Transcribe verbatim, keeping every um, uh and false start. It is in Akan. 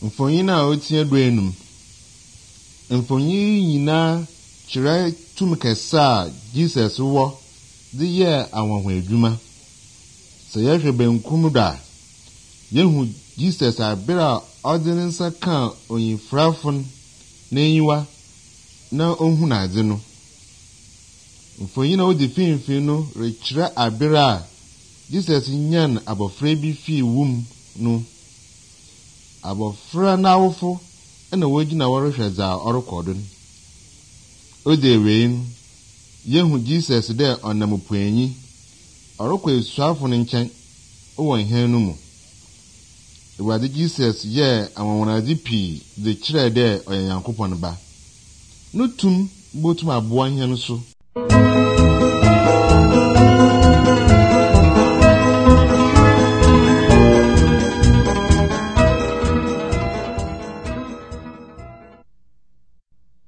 Mfonyina otie do enum. Mfonyi nyina kyerɛ tum kɛsa Jesus wɔ de yɛ awɔhwɛ adwuma. Sɛ yɛhwɛ benkum da, yehu Jesus abere a ɔde ne nsa ka onyifrafo n'enyiwa na ohun ade no. Mfonyina odi finfin no rekyerɛ abere a Jesus nyan abofra bi fi wum no. Abofra n'awofo na wogina wɔrehwɛ dza ɔrekɔdo no. Ode wein, yehu Jesus dɛ ɔnam puanyi, ɔrekɔ esuafo no nkyɛn wɔ nhɛn no mu. Ewade Jesus yɛ anwonwade pii de kyerɛ dɛ ɔyɛ Nyankopɔn ba. No tum botum aboa nhɛn so.